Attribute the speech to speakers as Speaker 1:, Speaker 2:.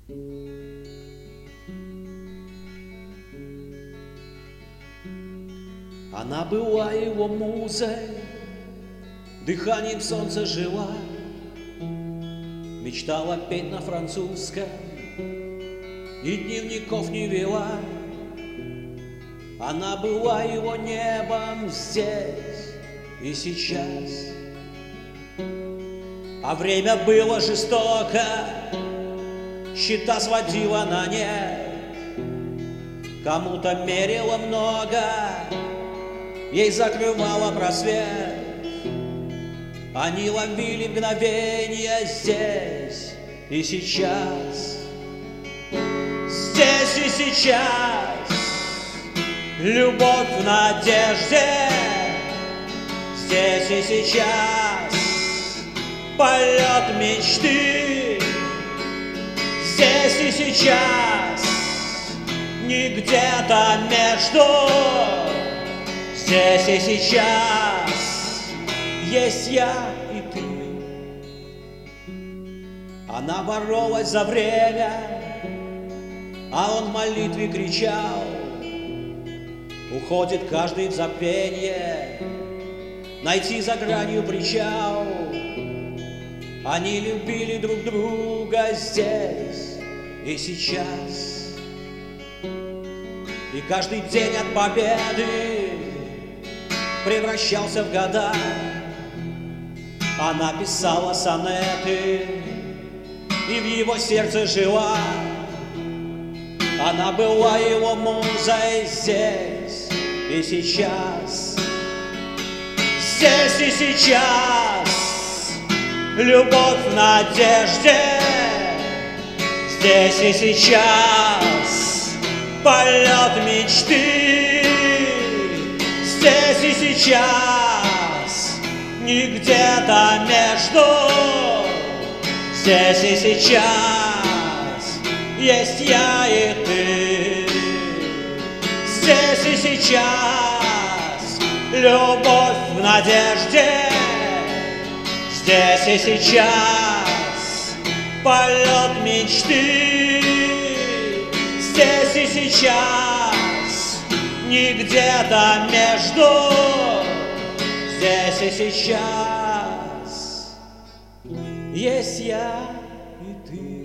Speaker 1: Она была его музой, дыханием солнца жила, мечтала петь на французском и дневников не вела. Она была его небом здесь и сейчас. А время было жестоко, счета сводила на нет. Кому-то мерило много, ей закрывала просвет. Они ловили мгновения здесь и сейчас. Здесь и сейчас любовь в надежде. Здесь и сейчас полет мечты. Здесь и сейчас не где-то между. Здесь и сейчас есть я и ты. Она боролась за время, а он в молитве кричал. Уходит каждый в забвенье, найти за гранью причал. Они любили друг друга здесь и сейчас. И каждый день от победы превращался в года. Она писала сонеты и в его сердце жила. Она была его музой здесь и сейчас. Здесь и сейчас любовь в надежде. Здесь и сейчас полет мечты. Здесь и сейчас не где-то между. Здесь и сейчас есть я и ты. Здесь и сейчас любовь в надежде. Здесь и сейчас полет мечты. Здесь и сейчас не где-то между. Здесь и сейчас есть я и ты.